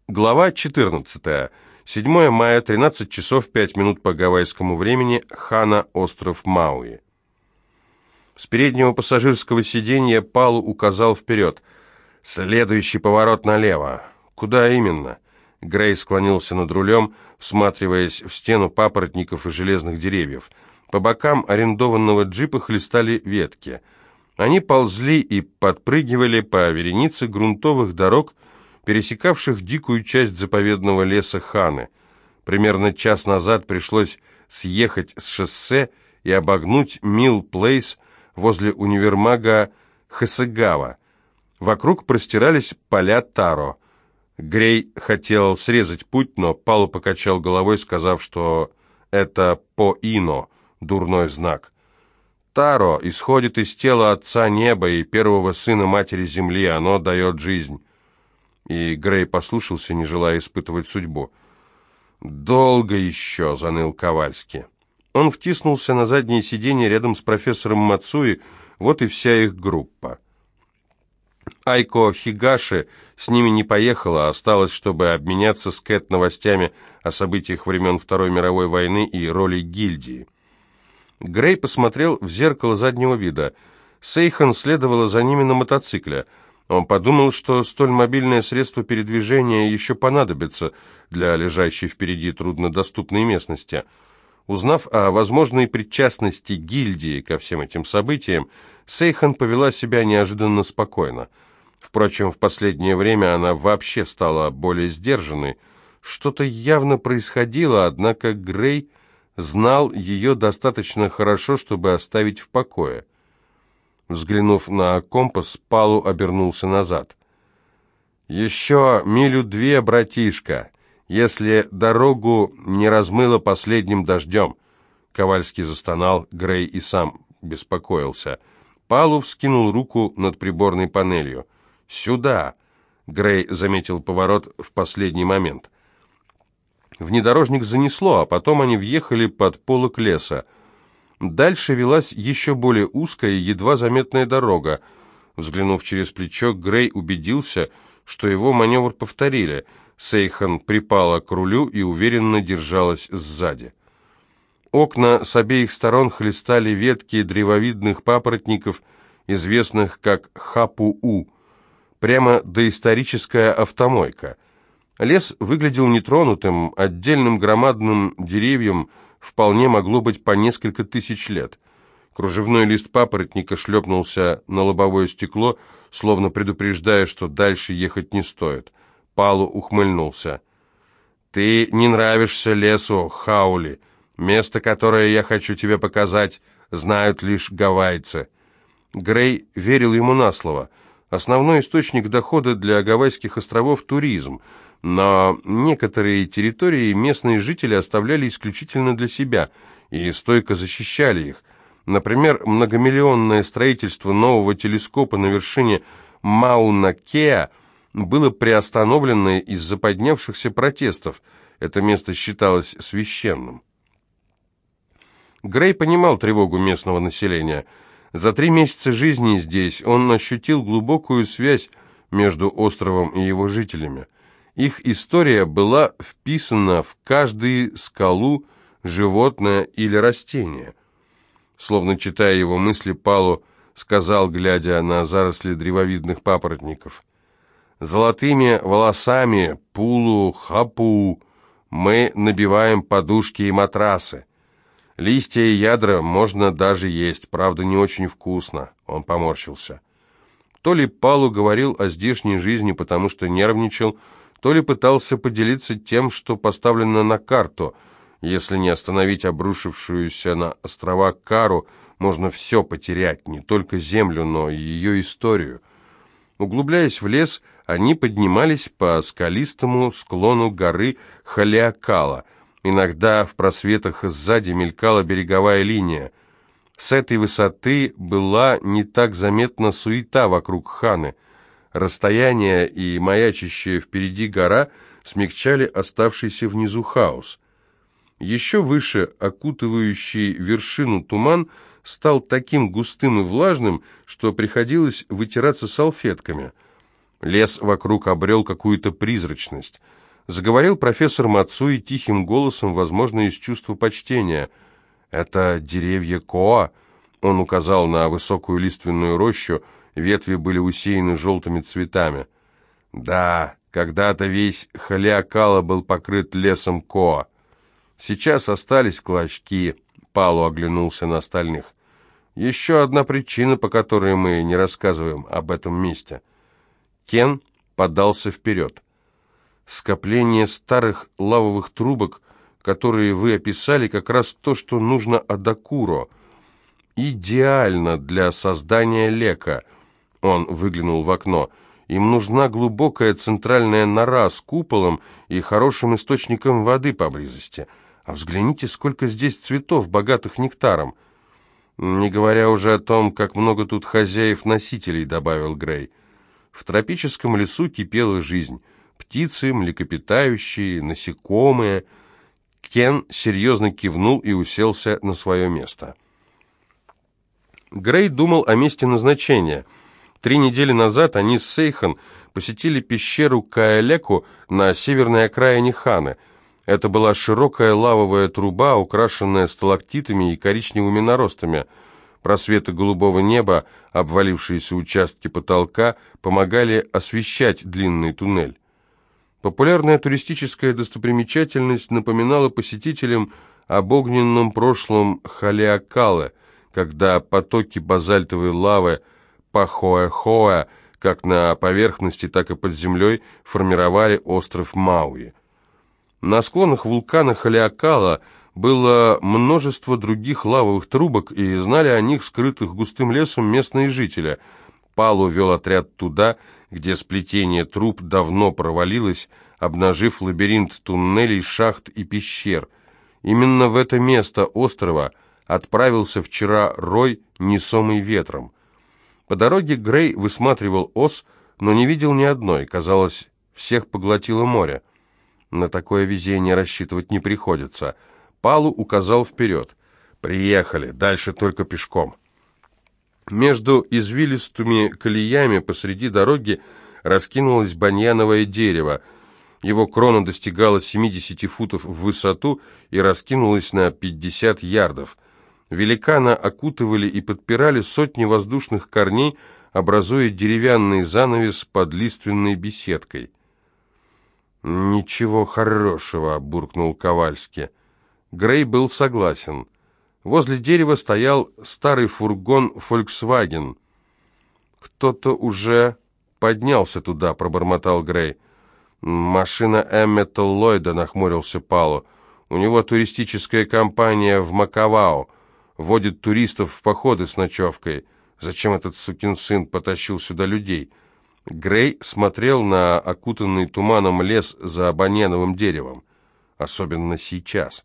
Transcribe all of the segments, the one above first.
Глава 14. 7 мая, 13 часов 5 минут по гавайскому времени, Хана, остров Мауи. С переднего пассажирского сиденья Палу указал вперед. «Следующий поворот налево». «Куда именно?» Грей склонился над рулем, всматриваясь в стену папоротников и железных деревьев. По бокам арендованного джипа хлестали ветки. Они ползли и подпрыгивали по веренице грунтовых дорог, пересекавших дикую часть заповедного леса Ханы. Примерно час назад пришлось съехать с шоссе и обогнуть Милл-Плейс возле универмага Хасегава. Вокруг простирались поля таро. Грей хотел срезать путь, но Палу покачал головой, сказав, что это по-ино, дурной знак. Таро исходит из тела Отца Неба и первого сына Матери Земли, оно дает жизнь. И Грей послушался, не желая испытывать судьбу. «Долго еще», — заныл Ковальский. Он втиснулся на заднее сиденье рядом с профессором Мацуи, вот и вся их группа. Айко Хигаши с ними не поехала, а осталась, чтобы обменяться с Кэт новостями о событиях времен Второй мировой войны и роли гильдии. Грей посмотрел в зеркало заднего вида. Сейхан следовала за ними на мотоцикле. Он подумал, что столь мобильное средство передвижения еще понадобится для лежащей впереди труднодоступной местности. Узнав о возможной причастности гильдии ко всем этим событиям, Сейхан повела себя неожиданно спокойно. Впрочем, в последнее время она вообще стала более сдержанной. Что-то явно происходило, однако Грей знал ее достаточно хорошо, чтобы оставить в покое. Взглянув на компас, Палу обернулся назад. «Еще милю-две, братишка, если дорогу не размыло последним дождем». Ковальский застонал, Грей и сам беспокоился. Палу вскинул руку над приборной панелью. «Сюда!» Грей заметил поворот в последний момент. Внедорожник занесло, а потом они въехали под полог леса. Дальше велась еще более узкая и едва заметная дорога. Взглянув через плечо, Грей убедился, что его маневр повторили. Сейхан припала к рулю и уверенно держалась сзади. Окна с обеих сторон хлестали ветки древовидных папоротников, известных как хапу-у, прямо доисторическая автомойка. Лес выглядел нетронутым, отдельным громадным деревьям вполне могло быть по несколько тысяч лет. Кружевной лист папоротника шлепнулся на лобовое стекло, словно предупреждая, что дальше ехать не стоит. Палу ухмыльнулся. «Ты не нравишься лесу, Хаули. Место, которое я хочу тебе показать, знают лишь гавайцы». Грей верил ему на слово. Основной источник дохода для Гавайских островов – туризм. Но некоторые территории местные жители оставляли исключительно для себя и стойко защищали их. Например, многомиллионное строительство нового телескопа на вершине Мауна-Кеа было приостановлено из-за поднявшихся протестов. Это место считалось священным. Грей понимал тревогу местного населения. За 3 месяца жизни здесь он ощутил глубокую связь между островом и его жителями. Их история была вписана в каждую скалу, животное или растение. Словно читая его мысли, Палу сказал, глядя на заросли древовидных папоротников: «Золотыми волосами, пулу, хапу, мы набиваем подушки и матрасы. Листья и ядра можно даже есть, правда, не очень вкусно». Он поморщился. То ли Палу говорил о здешней жизни, потому что нервничал, то ли пытался поделиться тем, что поставлено на карту. Если не остановить обрушившуюся на острова кару, можно все потерять, не только землю, но и ее историю. Углубляясь в лес, они поднимались по скалистому склону горы Халиакала. Иногда в просветах сзади мелькала береговая линия. С этой высоты была не так заметна суета вокруг Ханы. Расстояние и маячащая впереди гора смягчали оставшийся внизу хаос. Еще выше окутывающий вершину туман стал таким густым и влажным, что приходилось вытираться салфетками. Лес вокруг обрел какую-то призрачность. Заговорил профессор Мацуи тихим голосом, возможно, из чувства почтения. «Это деревья Коа», — он указал на высокую лиственную рощу, ветви были усеяны желтыми цветами. «Да, когда-то весь Халиакала был покрыт лесом Коа. Сейчас остались клочки», — Палу оглянулся на остальных. «Еще одна причина, по которой мы не рассказываем об этом месте». Кен подался вперед. «Скопление старых лавовых трубок, которые вы описали, как раз то, что нужно Адакуро. Идеально для создания лека». Он выглянул в окно. «Им нужна глубокая центральная нора с куполом и хорошим источником воды поблизости. А взгляните, сколько здесь цветов, богатых нектаром. Не говоря уже о том, как много тут хозяев-носителей», — добавил Грей. В тропическом лесу кипела жизнь. Птицы, млекопитающие, насекомые. Кен серьезно кивнул и уселся на свое место. Грей думал о месте назначения. 3 недели назад они с Сейхан посетили пещеру Каэлеку на северной окраине Ханы. Это была широкая лавовая труба, украшенная сталактитами и коричневыми наростами. Просветы голубого неба, обвалившиеся участки потолка, помогали освещать длинный туннель. Популярная туристическая достопримечательность напоминала посетителям об огненном прошлом Халиакалы, когда потоки базальтовой лавы Пахоэ-Хоэ, как на поверхности, так и под землей, формировали остров Мауи. На склонах вулкана Халиакала было множество других лавовых трубок, и знали о них, скрытых густым лесом, местные жители. Палу вел отряд туда, где сплетение труб давно провалилось, обнажив лабиринт туннелей, шахт и пещер. Именно в это место острова отправился вчера Рой, несомый ветром. По дороге Грей высматривал ос, но не видел ни одной. Казалось, всех поглотило море. На такое везение рассчитывать не приходится. Палу указал вперед. «Приехали, дальше только пешком». Между извилистыми колеями посреди дороги раскинулось баньяновое дерево. Его крона достигала 70 футов в высоту и раскинулась на 50 ярдов. Великана окутывали и подпирали сотни воздушных корней, образуя деревянный занавес под лиственной беседкой. «Ничего хорошего», — буркнул Ковальски. Грей был согласен. Возле дерева стоял старый фургон «Фольксваген». «Кто-то уже поднялся туда», — пробормотал Грей. «Машина Эммета Ллойда», — нахмурился Палу. «У него туристическая компания в Макавао. Водит туристов в походы с ночевкой. Зачем этот сукин сын потащил сюда людей?» Грей смотрел на окутанный туманом лес за баньяновым деревом. Особенно сейчас.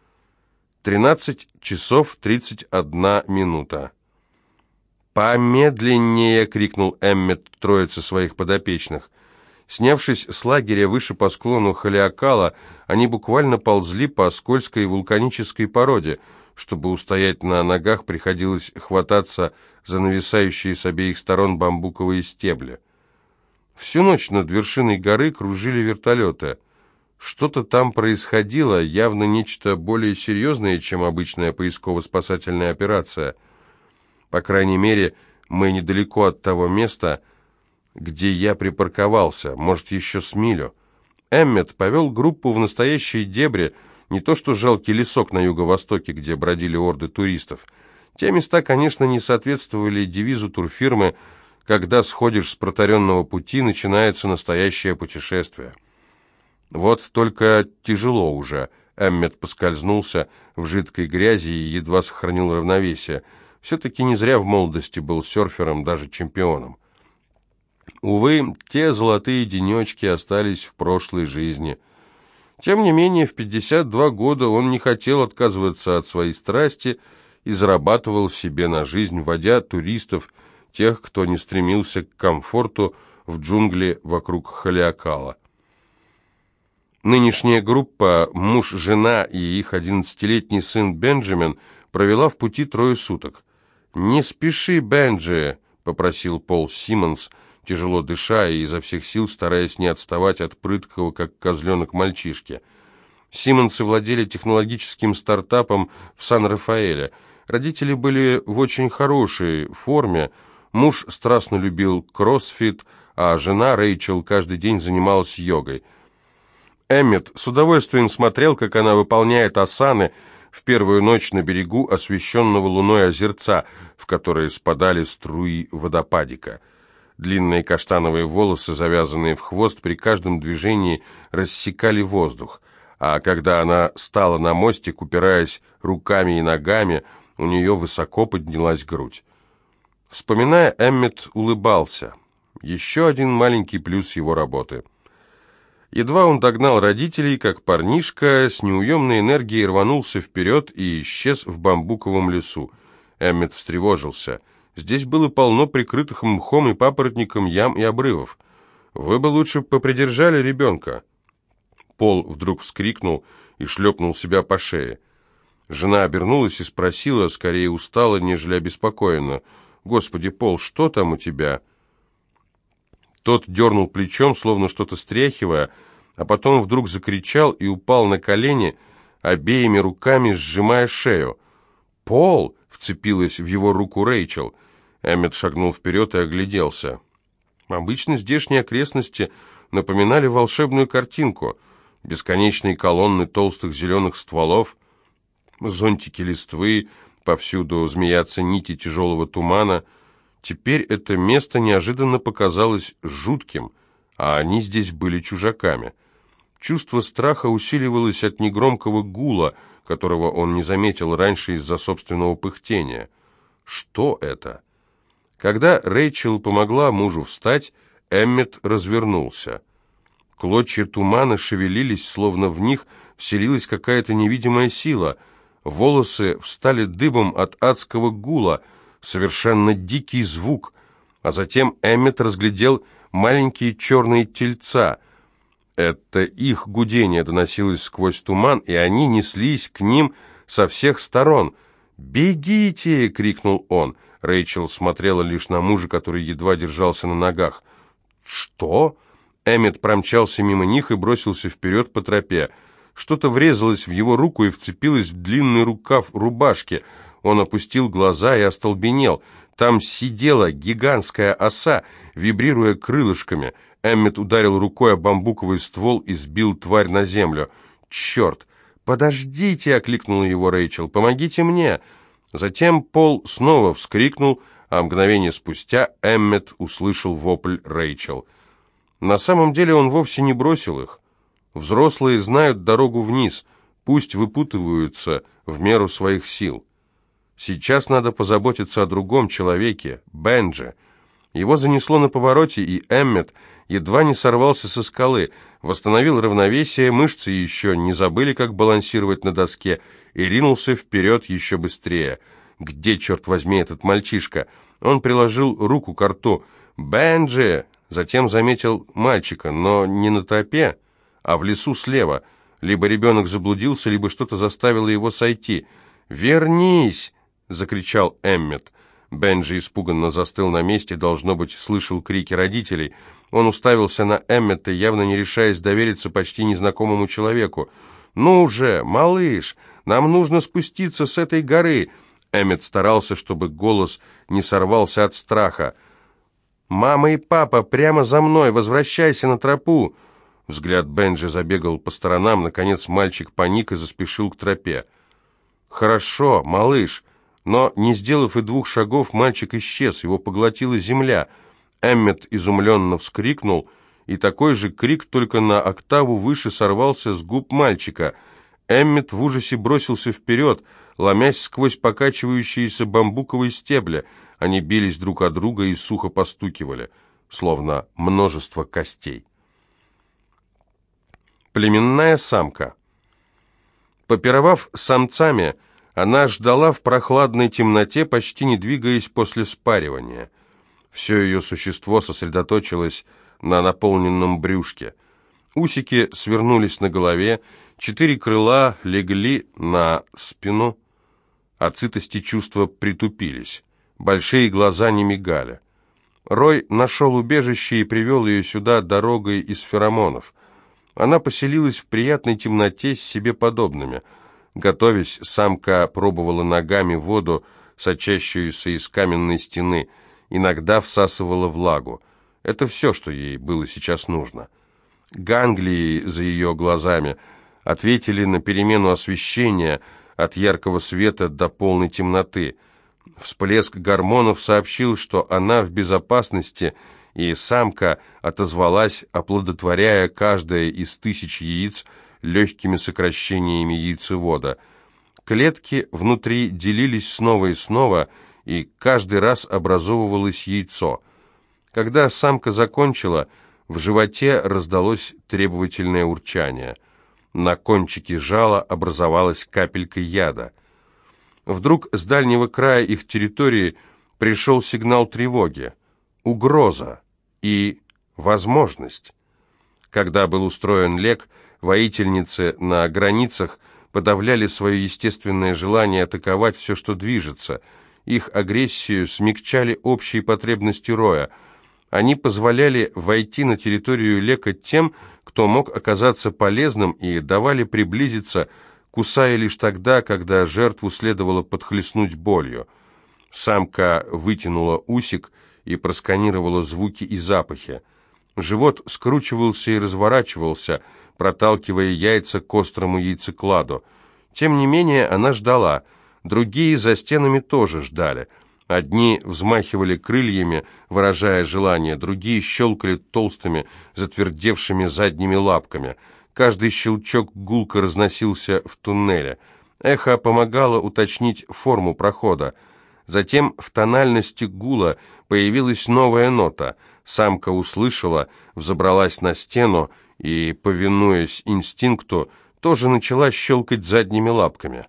13 часов 31 минута. «Помедленнее!» — крикнул Эммет троице своих подопечных. Снявшись с лагеря выше по склону Халиакала, они буквально ползли по скользкой вулканической породе. Чтобы устоять на ногах, приходилось хвататься за нависающие с обеих сторон бамбуковые стебли. Всю ночь над вершиной горы кружили вертолеты. Что-то там происходило, явно нечто более серьезное, чем обычная поисково-спасательная операция. По крайней мере, мы недалеко от того места, где я припарковался, может, еще с милю. Эммет повел группу в настоящие дебри, не то что жалкий лесок на юго-востоке, где бродили орды туристов. Те места, конечно, не соответствовали девизу турфирмы «Когда сходишь с протаренного пути, начинается настоящее путешествие». Вот только тяжело уже. Эммет поскользнулся в жидкой грязи и едва сохранил равновесие. Все-таки не зря в молодости был серфером, даже чемпионом. Увы, те золотые денечки остались в прошлой жизни. Тем не менее, в 52 года он не хотел отказываться от своей страсти и зарабатывал себе на жизнь, водя туристов, тех, кто не стремился к комфорту в джунгли вокруг Халиакала. Нынешняя группа, муж, жена и их 11-летний сын Бенджамин, провела в пути 3 суток. «Не спеши, Бенджи», — попросил Пол Симмонс, тяжело дыша и изо всех сил стараясь не отставать от прыткого, как козленок, мальчишки. Симмонсы владели технологическим стартапом в Сан-Рафаэле. Родители были в очень хорошей форме. Муж страстно любил кроссфит, а жена Рэйчел каждый день занималась йогой. Эммет с удовольствием смотрел, как она выполняет асаны в первую ночь на берегу освещенного луной озерца, в которые спадали струи водопадика. Длинные каштановые волосы, завязанные в хвост, при каждом движении рассекали воздух, а когда она стала на мостик, упираясь руками и ногами, у нее высоко поднялась грудь. Вспоминая, Эммет улыбался. Еще один маленький плюс его работы. Едва он догнал родителей, как парнишка с неуемной энергией рванулся вперед и исчез в бамбуковом лесу. Эммет встревожился. Здесь было полно прикрытых мхом и папоротником ям и обрывов. «Вы бы лучше попридержали ребенка». Пол вдруг вскрикнул и шлепнул себя по шее. Жена обернулась и спросила, скорее устала, нежели обеспокоена: «Господи, Пол, что там у тебя?» Тот дернул плечом, словно что-то стряхивая, а потом вдруг закричал и упал на колени, обеими руками сжимая шею. «Пол!» — вцепилась в его руку Рэйчел. Эммет шагнул вперед и огляделся. Обычно здешние окрестности напоминали волшебную картинку. Бесконечные колонны толстых зеленых стволов, зонтики листвы, повсюду змеятся нити тяжелого тумана. Теперь это место неожиданно показалось жутким, а они здесь были чужаками. Чувство страха усиливалось от негромкого гула, которого он не заметил раньше из-за собственного пыхтения. Что это? Когда Рэйчел помогла мужу встать, Эммет развернулся. Клочья тумана шевелились, словно в них вселилась какая-то невидимая сила. Волосы встали дыбом от адского гула, совершенно дикий звук, а затем Эммет разглядел маленькие черные тельца. Это их гудение доносилось сквозь туман, и они неслись к ним со всех сторон. «Бегите!» — крикнул он. Рэйчел смотрела лишь на мужа, который едва держался на ногах. «Что?» Эммет промчался мимо них и бросился вперед по тропе. Что-то врезалось в его руку и вцепилось в длинный рукав рубашки. Он опустил глаза и остолбенел. Там сидела гигантская оса, вибрируя крылышками. Эммет ударил рукой о бамбуковый ствол и сбил тварь на землю. «Черт! Подождите!» — окликнула его Рэйчел. «Помогите мне!» Затем Пол снова вскрикнул, а мгновение спустя Эммет услышал вопль Рэйчел. На самом деле он вовсе не бросил их. Взрослые знают дорогу вниз, пусть выпутываются в меру своих сил. Сейчас надо позаботиться о другом человеке, Бенджи. Его занесло на повороте, и Эммет едва не сорвался со скалы, восстановил равновесие, мышцы еще не забыли, как балансировать на доске, и ринулся вперед еще быстрее. Где, черт возьми, этот мальчишка? Он приложил руку к рту. «Бенджи!» Затем заметил мальчика, но не на тропе, а в лесу слева. Либо ребенок заблудился, либо что-то заставило его сойти. «Вернись!» — закричал Эммет. Бенджи испуганно застыл на месте, должно быть, слышал крики родителей. Он уставился на Эммета, явно не решаясь довериться почти незнакомому человеку. «Ну же, малыш, нам нужно спуститься с этой горы!» Эммет старался, чтобы голос не сорвался от страха. «Мама и папа, прямо за мной! Возвращайся на тропу!» Взгляд Бенджи забегал по сторонам. Наконец мальчик паник и заспешил к тропе. «Хорошо, малыш!» Но, не сделав и 2 шагов, мальчик исчез, его поглотила земля. Эммет изумленно вскрикнул, и такой же крик, только на октаву выше, сорвался с губ мальчика. Эммет в ужасе бросился вперед, ломясь сквозь покачивающиеся бамбуковые стебли. Они бились друг о друга и сухо постукивали, словно множество костей. Племенная самка. Попировав с самцами, она ждала в прохладной темноте, почти не двигаясь после спаривания. Все ее существо сосредоточилось на наполненном брюшке. Усики свернулись на голове, 4 крыла легли на спину, от сытости чувства притупились. Большие глаза не мигали. Рой нашел убежище и привел ее сюда дорогой из феромонов. Она поселилась в приятной темноте с себе подобными. Готовясь, самка пробовала ногами воду, сочащуюся из каменной стены, иногда всасывала влагу. Это все, что ей было сейчас нужно. Ганглии за ее глазами ответили на перемену освещения от яркого света до полной темноты. Всплеск гормонов сообщил, что она в безопасности, и самка отозвалась, оплодотворяя каждое из 1000 яиц легкими сокращениями яйцевода. Клетки внутри делились снова и снова, и каждый раз образовывалось яйцо. Когда самка закончила, в животе раздалось требовательное урчание. На кончике жала образовалась капелька яда. Вдруг с дальнего края их территории пришел сигнал тревоги. Угроза и возможность. Когда был устроен лек, воительницы на границах подавляли свое естественное желание атаковать все, что движется. Их агрессию смягчали общие потребности роя. Они позволяли войти на территорию лека тем, кто мог оказаться полезным, и давали приблизиться, кусая лишь тогда, когда жертву следовало подхлестнуть болью. Самка вытянула усик и просканировала звуки и запахи. Живот скручивался и разворачивался, проталкивая яйца к острому яйцекладу. Тем не менее, она ждала. Другие за стенами тоже ждали. Одни взмахивали крыльями, выражая желание, другие щелкали толстыми, затвердевшими задними лапками. Каждый щелчок гулко разносился в туннеле. Эхо помогало уточнить форму прохода. Затем в тональности гула появилась новая нота. Самка услышала, взобралась на стену и, повинуясь инстинкту, тоже начала щелкать задними лапками.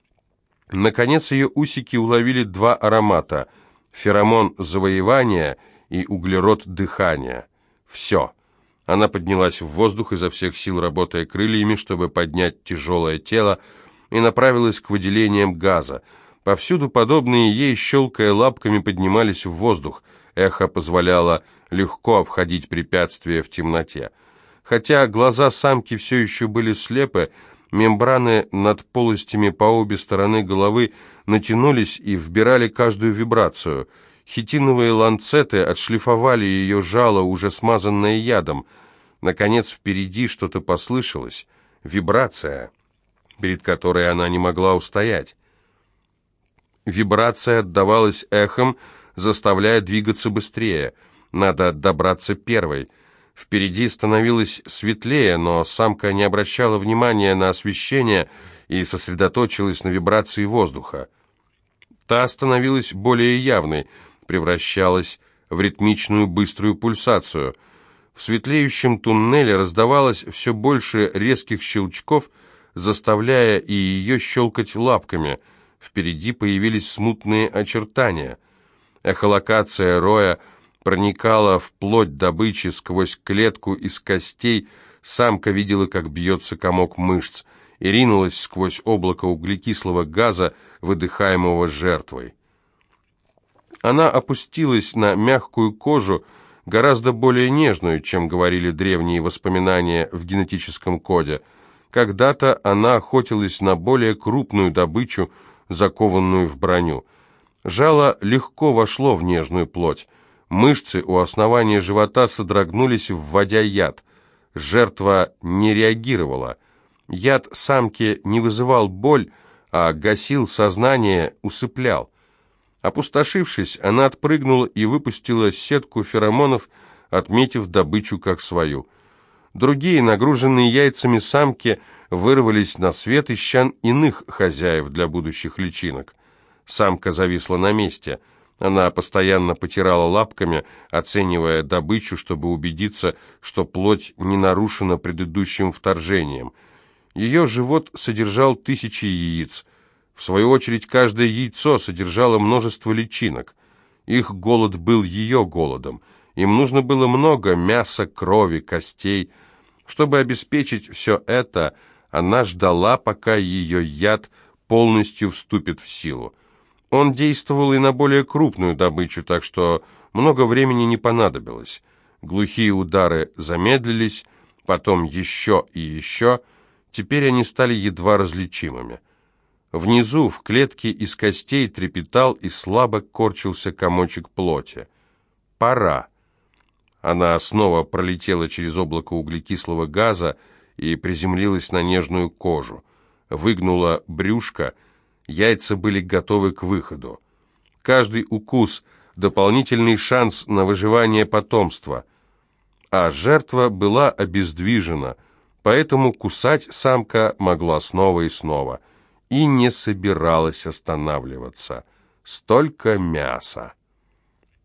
Наконец ее усики уловили 2 аромата – феромон завоевания и углерод дыхания. Все. Она поднялась в воздух, изо всех сил работая крыльями, чтобы поднять тяжелое тело, и направилась к выделениям газа. Повсюду подобные ей, щелкая лапками, поднимались в воздух. Эхо позволяло легко обходить препятствия в темноте. Хотя глаза самки все еще были слепы, мембраны над полостями по обе стороны головы натянулись и вбирали каждую вибрацию. Хитиновые ланцеты отшлифовали ее жало, уже смазанное ядом. Наконец впереди что-то послышалось. Вибрация, перед которой она не могла устоять. Вибрация отдавалась эхом, заставляя двигаться быстрее. Надо добраться первой. Впереди становилось светлее, но самка не обращала внимания на освещение и сосредоточилась на вибрации воздуха. Та становилась более явной, превращалась в ритмичную быструю пульсацию. В светлеющем туннеле раздавалось все больше резких щелчков, заставляя и ее щелкать лапками. Впереди появились смутные очертания. Эхолокация роя проникала вплоть добычи сквозь клетку из костей. Самка видела, как бьется комок мышц, и ринулась сквозь облако углекислого газа, выдыхаемого жертвой. Она опустилась на мягкую кожу, гораздо более нежную, чем говорили древние воспоминания в генетическом коде. Когда-то она охотилась на более крупную добычу, закованную в броню. Жало легко вошло в нежную плоть. Мышцы у основания живота содрогнулись, вводя яд. Жертва не реагировала. Яд самки не вызывал боль, а гасил сознание, усыплял. Опустошившись, она отпрыгнула и выпустила сетку феромонов, отметив добычу как свою. Другие, нагруженные яйцами самки, вырвались на свет, ища иных хозяев для будущих личинок. Самка зависла на месте. Она постоянно потирала лапками, оценивая добычу, чтобы убедиться, что плоть не нарушена предыдущим вторжением. Ее живот содержал 1000 яиц. В свою очередь, каждое яйцо содержало множество личинок. Их голод был ее голодом. Им нужно было много мяса, крови, костей. Чтобы обеспечить все это, она ждала, пока ее яд полностью вступит в силу. Он действовал и на более крупную добычу, так что Много времени не понадобилось. Глухие удары замедлились, потом еще и еще. Теперь они стали едва различимыми. Внизу, в клетке из костей, трепетал и слабо корчился комочек плоти. Пора. Она снова пролетела через облако углекислого газа и приземлилась на нежную кожу. Выгнула брюшко, яйца были готовы к выходу. Каждый укус — дополнительный шанс на выживание потомства. А жертва была обездвижена, поэтому кусать самка могла снова и снова. И не собиралась останавливаться. Столько мяса.